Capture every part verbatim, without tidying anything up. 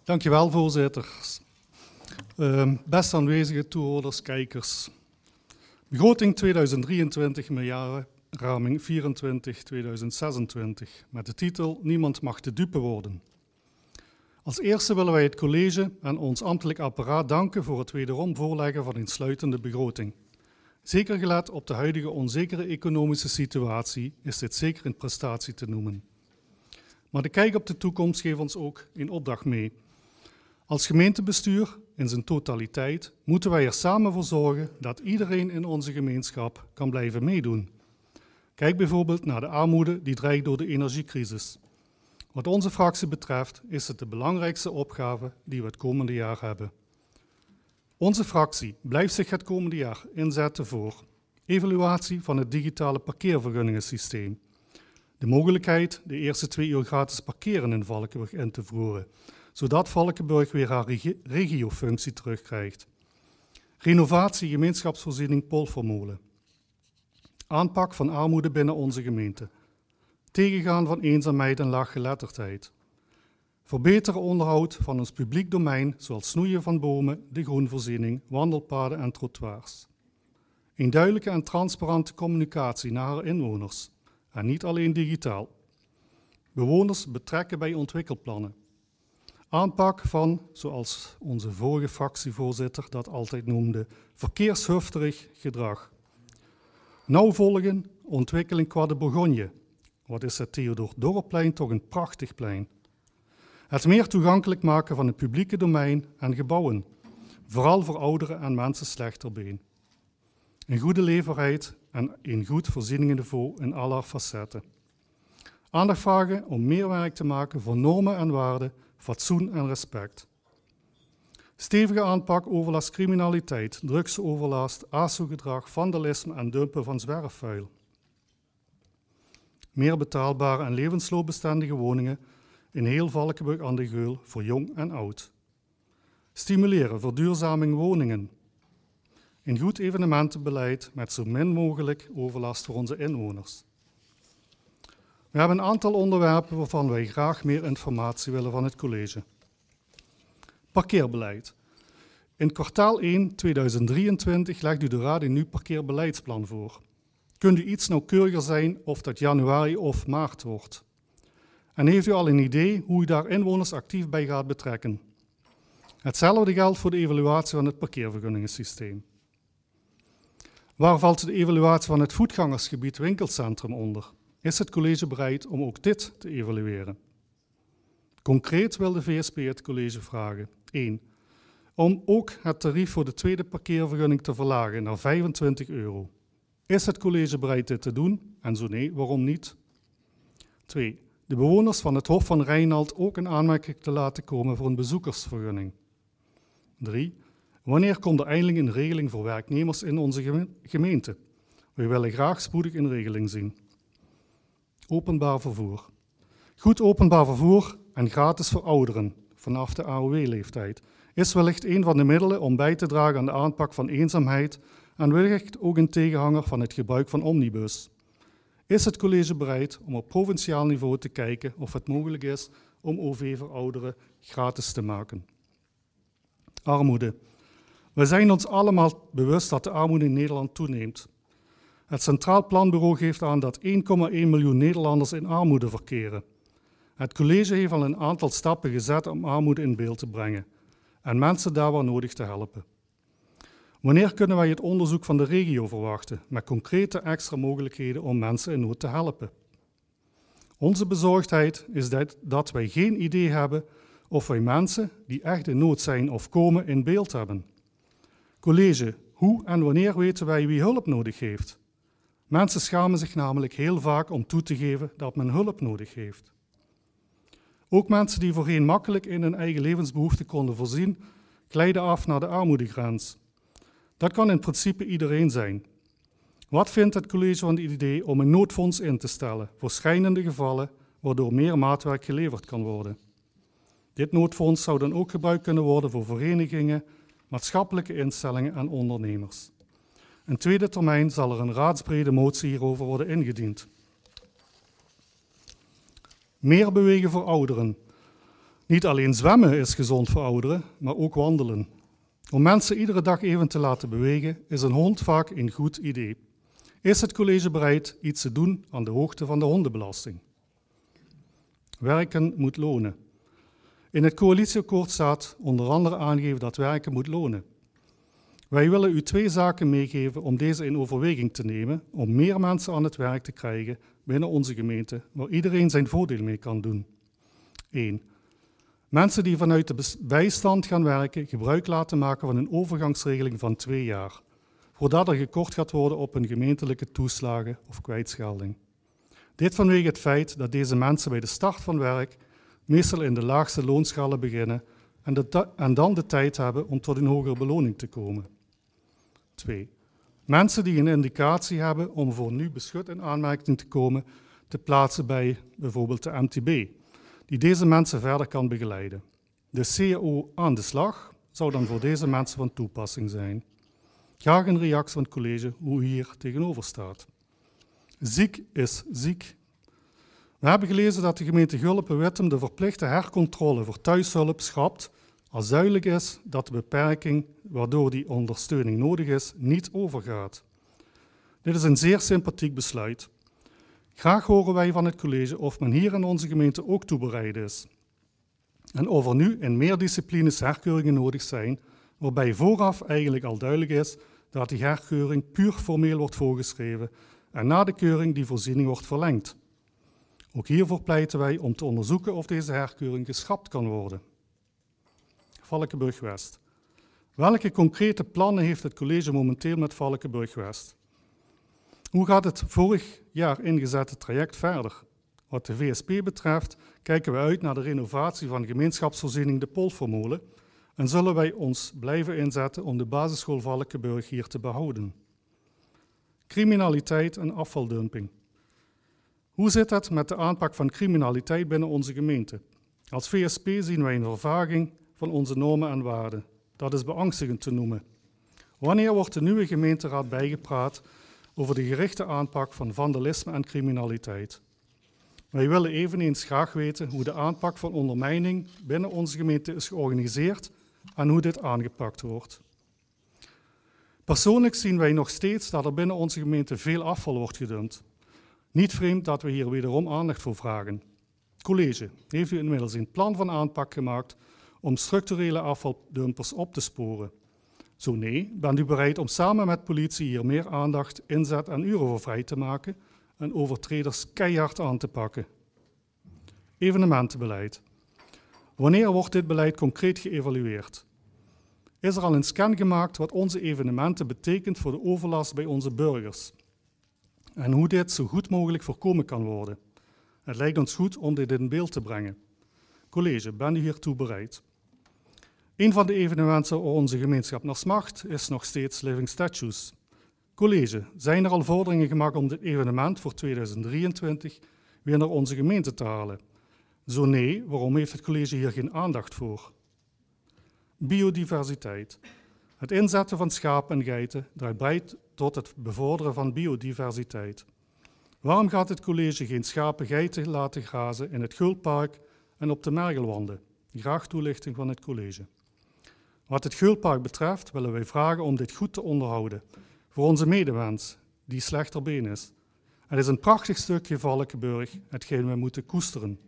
Dankjewel, voorzitter. Uh, beste aanwezige toehoorders, kijkers. Begroting tweeduizend drieëntwintig, miljardenraming vierentwintig tweeduizend zesentwintig. Met de titel Niemand mag de dupe worden. Als eerste willen wij het college en ons ambtelijk apparaat danken voor het wederom voorleggen van een sluitende begroting. Zeker gelet op de huidige onzekere economische situatie is dit zeker een prestatie te noemen. Maar de kijk op de toekomst geeft ons ook een opdracht mee. Als gemeentebestuur in zijn totaliteit moeten wij er samen voor zorgen dat iedereen in onze gemeenschap kan blijven meedoen. Kijk bijvoorbeeld naar de armoede die dreigt door de energiecrisis. Wat onze fractie betreft is het de belangrijkste opgave die we het komende jaar hebben. Onze fractie blijft zich het komende jaar inzetten voor evaluatie van het digitale parkeervergunningensysteem. De mogelijkheid de eerste twee uur gratis parkeren in Valkenburg in te voeren, zodat Valkenburg weer haar regi- regiofunctie terugkrijgt. Renovatie gemeenschapsvoorziening Poldermolen. Aanpak van armoede binnen onze gemeente. Tegengaan van eenzaamheid en laaggeletterdheid. Verbeteren onderhoud van ons publiek domein, zoals snoeien van bomen, de groenvoorziening, wandelpaden en trottoirs. Een duidelijke en transparante communicatie naar haar inwoners. En niet alleen digitaal. Bewoners betrekken bij ontwikkelplannen. Aanpak van, zoals onze vorige fractievoorzitter dat altijd noemde, verkeershufterig gedrag. Nauw volgen, ontwikkeling qua de Bourgogne. Wat is het Theodor Dorpplein toch een prachtig plein. Het meer toegankelijk maken van het publieke domein en gebouwen. Vooral voor ouderen en mensen slechter been. Een goede leefbaarheid en een goed voorzieningenniveau in alle facetten. Aandacht vragen om meer werk te maken voor normen en waarden, fatsoen en respect. Stevige aanpak overlastcriminaliteit, drugsoverlast, A S O-gedrag, vandalisme en dumpen van zwerfvuil. Meer betaalbare en levensloopbestendige woningen in heel Valkenburg aan de Geul voor jong en oud. Stimuleren verduurzaming woningen. Een goed evenementenbeleid met zo min mogelijk overlast voor onze inwoners. We hebben een aantal onderwerpen waarvan wij graag meer informatie willen van het college. Parkeerbeleid. In kwartaal één tweeduizend drieëntwintig legt u de Raad een nieuw parkeerbeleidsplan voor. Kunt u iets nauwkeuriger zijn of dat januari of maart wordt? En heeft u al een idee hoe u daar inwoners actief bij gaat betrekken? Hetzelfde geldt voor de evaluatie van het parkeervergunningensysteem. Waar valt de evaluatie van het voetgangersgebied winkelcentrum onder? Is het college bereid om ook dit te evalueren? Concreet wil de V S P het college vragen. één. Om ook het tarief voor de tweede parkeervergunning te verlagen naar vijfentwintig euro. Is het college bereid dit te doen? En zo nee, waarom niet? twee. De bewoners van het Hof van Rijnald ook een aanmerking te laten komen voor een bezoekersvergunning. drie. Wanneer komt er eindelijk een regeling voor werknemers in onze gemeente? We willen graag spoedig een regeling zien. Openbaar vervoer. Goed openbaar vervoer en gratis voor ouderen vanaf de A O W-leeftijd is wellicht een van de middelen om bij te dragen aan de aanpak van eenzaamheid en wellicht ook een tegenhanger van het gebruik van omnibus. Is het college bereid om op provinciaal niveau te kijken of het mogelijk is om O V voor ouderen gratis te maken? Armoede. We zijn ons allemaal bewust dat de armoede in Nederland toeneemt. Het Centraal Planbureau geeft aan dat één komma één miljoen Nederlanders in armoede verkeren. Het college heeft al een aantal stappen gezet om armoede in beeld te brengen en mensen daar waar nodig te helpen. Wanneer kunnen wij het onderzoek van de regio verwachten met concrete extra mogelijkheden om mensen in nood te helpen? Onze bezorgdheid is dat, dat wij geen idee hebben of wij mensen die echt in nood zijn of komen in beeld hebben. College, hoe en wanneer weten wij wie hulp nodig heeft? Mensen schamen zich namelijk heel vaak om toe te geven dat men hulp nodig heeft. Ook mensen die voorheen makkelijk in hun eigen levensbehoeften konden voorzien, glijden af naar de armoedegrens. Dat kan in principe iedereen zijn. Wat vindt het college van het idee om een noodfonds in te stellen voor schrijnende gevallen, waardoor meer maatwerk geleverd kan worden? Dit noodfonds zou dan ook gebruikt kunnen worden voor verenigingen, maatschappelijke instellingen en ondernemers. In tweede termijn zal er een raadsbrede motie hierover worden ingediend. Meer bewegen voor ouderen. Niet alleen zwemmen is gezond voor ouderen, maar ook wandelen. Om mensen iedere dag even te laten bewegen is een hond vaak een goed idee. Is het college bereid iets te doen aan de hoogte van de hondenbelasting? Werken moet lonen. In het coalitieakkoord staat onder andere aangegeven dat werken moet lonen. Wij willen u twee zaken meegeven om deze in overweging te nemen, om meer mensen aan het werk te krijgen binnen onze gemeente, waar iedereen zijn voordeel mee kan doen. één. Mensen die vanuit de bijstand gaan werken, gebruik laten maken van een overgangsregeling van twee jaar, voordat er gekort gaat worden op hun gemeentelijke toeslagen of kwijtschelding. Dit vanwege het feit dat deze mensen bij de start van werk meestal in de laagste loonschalen beginnen en, de en dan de tijd hebben om tot een hogere beloning te komen. twee. Mensen die een indicatie hebben om voor nu beschut in aanmerking te komen, te plaatsen bij bijvoorbeeld de M T B, die deze mensen verder kan begeleiden. De C A O aan de slag zou dan voor deze mensen van toepassing zijn. Graag een reactie van het college hoe u hier tegenover staat. Ziek is ziek. We hebben gelezen dat de gemeente Gulpen-Wittem de verplichte hercontrole voor thuishulp schrapt als duidelijk is dat de beperking waardoor die ondersteuning nodig is niet overgaat. Dit is een zeer sympathiek besluit. Graag horen wij van het college of men hier in onze gemeente ook toe bereid is. En of er nu in meer disciplines herkeuringen nodig zijn, waarbij vooraf eigenlijk al duidelijk is dat die herkeuring puur formeel wordt voorgeschreven en na de keuring die voorziening wordt verlengd. Ook hiervoor pleiten wij om te onderzoeken of deze herkeuring geschrapt kan worden. Valkenburg-West. Welke concrete plannen heeft het college momenteel met Valkenburg-West? Hoe gaat het vorig jaar ingezette traject verder? Wat de V S P betreft kijken we uit naar de renovatie van gemeenschapsvoorziening de Polvermolen en zullen wij ons blijven inzetten om de basisschool Valkenburg hier te behouden. Criminaliteit en afvaldumping. Hoe zit het met de aanpak van criminaliteit binnen onze gemeente? Als V S P zien wij een vervaging van onze normen en waarden. Dat is beangstigend te noemen. Wanneer wordt de nieuwe gemeenteraad bijgepraat over de gerichte aanpak van vandalisme en criminaliteit? Wij willen eveneens graag weten hoe de aanpak van ondermijning binnen onze gemeente is georganiseerd en hoe dit aangepakt wordt. Persoonlijk zien wij nog steeds dat er binnen onze gemeente veel afval wordt gedumpt. Niet vreemd dat we hier wederom aandacht voor vragen. College, heeft u inmiddels een plan van aanpak gemaakt om structurele afvaldumpers op te sporen? Zo nee, bent u bereid om samen met politie hier meer aandacht, inzet en uren voor vrij te maken en overtreders keihard aan te pakken? Evenementenbeleid. Wanneer wordt dit beleid concreet geëvalueerd? Is er al een scan gemaakt wat onze evenementen betekent voor de overlast bij onze burgers? En hoe dit zo goed mogelijk voorkomen kan worden? Het lijkt ons goed om dit in beeld te brengen. College, bent u hiertoe bereid? Een van de evenementen waar onze gemeenschap naar smacht is nog steeds Living Statues. College, zijn er al vorderingen gemaakt om dit evenement voor tweeduizend drieëntwintig weer naar onze gemeente te halen? Zo nee, waarom heeft het college hier geen aandacht voor? Biodiversiteit. Het inzetten van schapen en geiten draait bij tot het bevorderen van biodiversiteit. Waarom gaat het college geen schapen en geiten laten grazen in het Gulpark en op de Mergelwanden? Graag toelichting van het college. Wat het Gulpark betreft willen wij vragen om dit goed te onderhouden voor onze medewens, die slechter been is. Het is een prachtig stukje Valkenburg, hetgeen we moeten koesteren.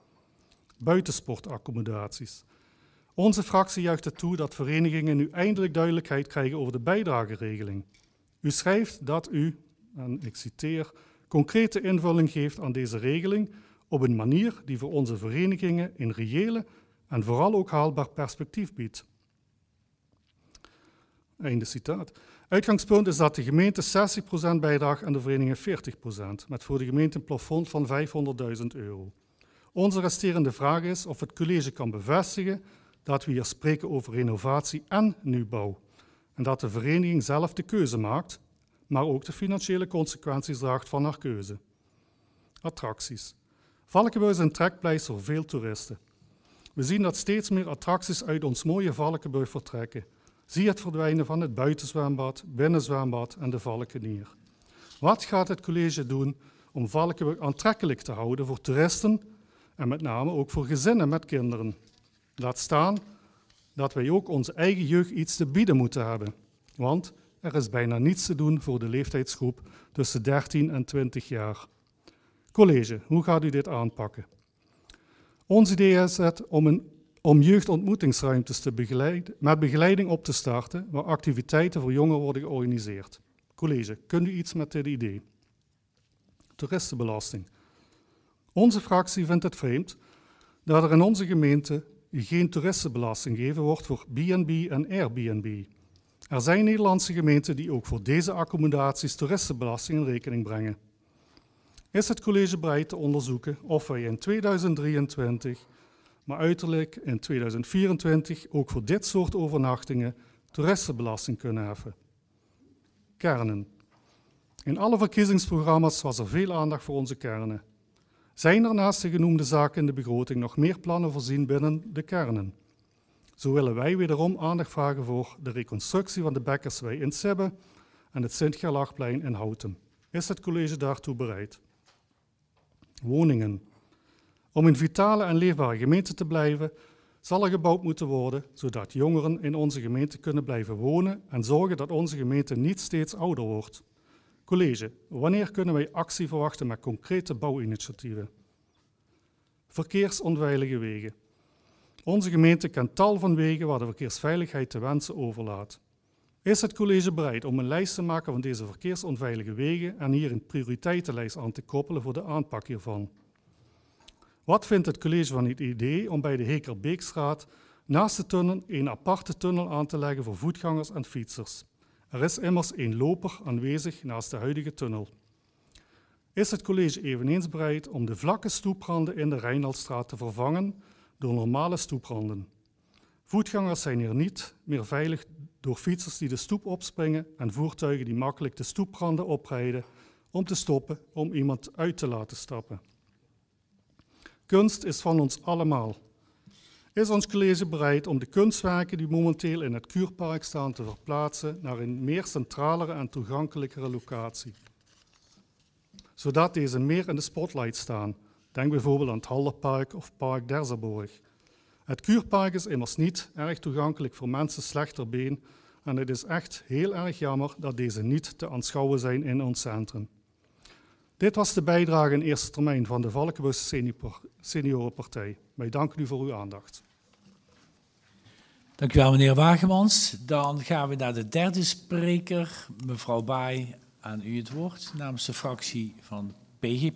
Buitensportaccommodaties. Onze fractie juicht het toe dat verenigingen nu eindelijk duidelijkheid krijgen over de bijdrageregeling. U schrijft dat u, en ik citeer, concrete invulling geeft aan deze regeling op een manier die voor onze verenigingen een reële en vooral ook haalbaar perspectief biedt. Einde citaat. Uitgangspunt is dat de gemeente zestig procent bijdraagt en de verenigingen veertig procent, met voor de gemeente een plafond van vijfhonderdduizend euro. Onze resterende vraag is of het college kan bevestigen dat we hier spreken over renovatie en nieuwbouw en dat de vereniging zelf de keuze maakt, maar ook de financiële consequenties draagt van haar keuze. Attracties. Valkenburg is een trekpleister voor veel toeristen. We zien dat steeds meer attracties uit ons mooie Valkenburg vertrekken. Zie het verdwijnen van het buitenzwembad, binnenzwembad en de Valkenier. Wat gaat het college doen om Valkenburg aantrekkelijk te houden voor toeristen en met name ook voor gezinnen met kinderen? Laat staan dat wij ook onze eigen jeugd iets te bieden moeten hebben. Want er is bijna niets te doen voor de leeftijdsgroep tussen dertien en twintig jaar. College, hoe gaat u dit aanpakken? Ons idee is het om, een, om jeugdontmoetingsruimtes te begeleiden, met begeleiding op te starten, waar activiteiten voor jongeren worden georganiseerd. College, kunt u iets met dit idee? Toeristenbelasting. Onze fractie vindt het vreemd dat er in onze gemeente geen toeristenbelasting gegeven wordt voor B en B en Airbnb. Er zijn Nederlandse gemeenten die ook voor deze accommodaties toeristenbelasting in rekening brengen. Is het college bereid te onderzoeken of wij in tweeduizend drieëntwintig, maar uiterlijk in tweeduizend vierentwintig ook voor dit soort overnachtingen toeristenbelasting kunnen heffen? Kernen. In alle verkiezingsprogramma's was er veel aandacht voor onze kernen. Zijn er naast de genoemde zaken in de begroting nog meer plannen voorzien binnen de kernen? Zo willen wij wederom aandacht vragen voor de reconstructie van de Bekkerswei in Sibbe en het Sint-Gerlachplein in Houten. Is het college daartoe bereid? Woningen. Om een vitale en leefbare gemeente te blijven, zal er gebouwd moeten worden, zodat jongeren in onze gemeente kunnen blijven wonen en zorgen dat onze gemeente niet steeds ouder wordt. College, wanneer kunnen wij actie verwachten met concrete bouwinitiatieven? Verkeersonveilige wegen. Onze gemeente kent tal van wegen waar de verkeersveiligheid te wensen overlaat. Is het college bereid om een lijst te maken van deze verkeersonveilige wegen en hier een prioriteitenlijst aan te koppelen voor de aanpak hiervan? Wat vindt het college van het idee om bij de Hekerbeekstraat naast de tunnel een aparte tunnel aan te leggen voor voetgangers en fietsers? Er is immers één loper aanwezig naast de huidige tunnel. Is het college eveneens bereid om de vlakke stoepranden in de Rijnaldstraat te vervangen door normale stoepranden? Voetgangers zijn hier niet meer veilig door fietsers die de stoep opspringen en voertuigen die makkelijk de stoepranden oprijden om te stoppen om iemand uit te laten stappen. Kunst is van ons allemaal. Is ons college bereid om de kunstwerken die momenteel in het Kuurpark staan te verplaatsen naar een meer centralere en toegankelijkere locatie? Zodat deze meer in de spotlight staan. Denk bijvoorbeeld aan het Hallerpark of Park Derzerborg. Het Kuurpark is immers niet erg toegankelijk voor mensen slechter been en het is echt heel erg jammer dat deze niet te aanschouwen zijn in ons centrum. Dit was de bijdrage in eerste termijn van de Valkenbos Seniorenpartij. Wij danken u voor uw aandacht. Dank u wel, meneer Wagemans. Dan gaan we naar de derde spreker, mevrouw Baai, aan u het woord namens de fractie van P G